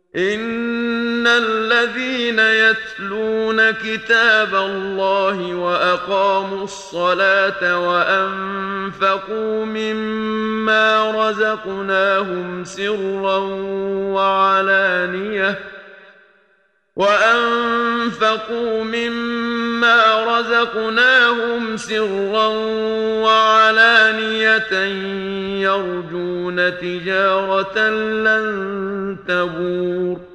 إن الذين يتلون كتاب الله وأقاموا الصلاة وأنفقوا مما رزقناهم سرا وعلانية يرجون تجارة لن تبور